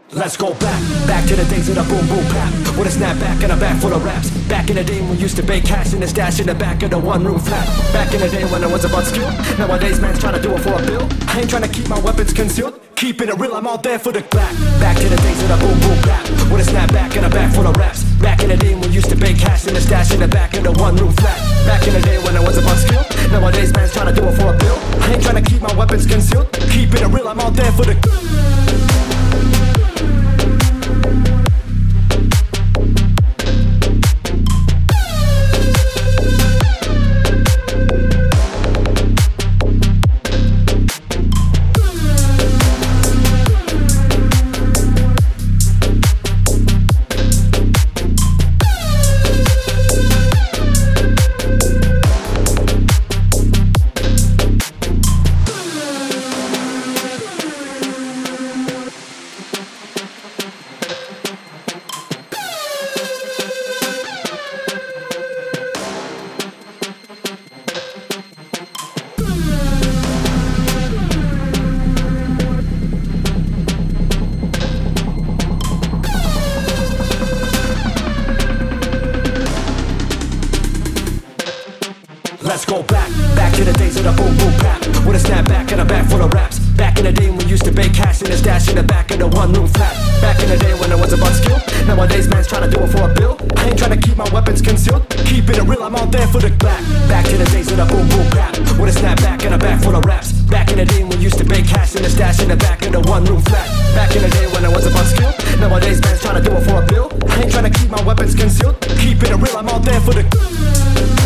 Let's go back to the days of the boom boom bap. With a snapback and a bag full of raps. Back in the day when we used to bake cash in the stash in the back of the one room flat. Back in the day when it was about skill. Nowadays man's trying to do it for a bill. I ain't trying to keep my weapons concealed. Keeping it real, I'm out there for the clap. Back to the days of the boom boom bap. With a snapback and a bag full of raps. Back in the day when we used to bake cash in the stash in the back of the one room flat. Back in the day when it was about skill. Nowadays man's trying to do it for a bill. I ain't trying to keep my weapons concealed. Keeping it real, I'm out there for the. Let's go back to the days of the boom boom bap. With a snapback and a bag full of raps. Back in the day when we used to bake cash in the stash in the back of the one room flat. Back in the day when it was about skill. Nowadays man's trying to do it for a bill. I ain't trying to keep my weapons concealed. Keeping it real, I'm out there for the clap. Back to the days of the boom boom bap. With a snapback and a bag full of raps. Back in the day when we used to bake cash in the stash in the back of the one room flat. Back in the day when it was about skill. Nowadays man's trying to do it for a bill. I ain't trying to keep my weapons concealed. Keeping it real, I'm out there for the.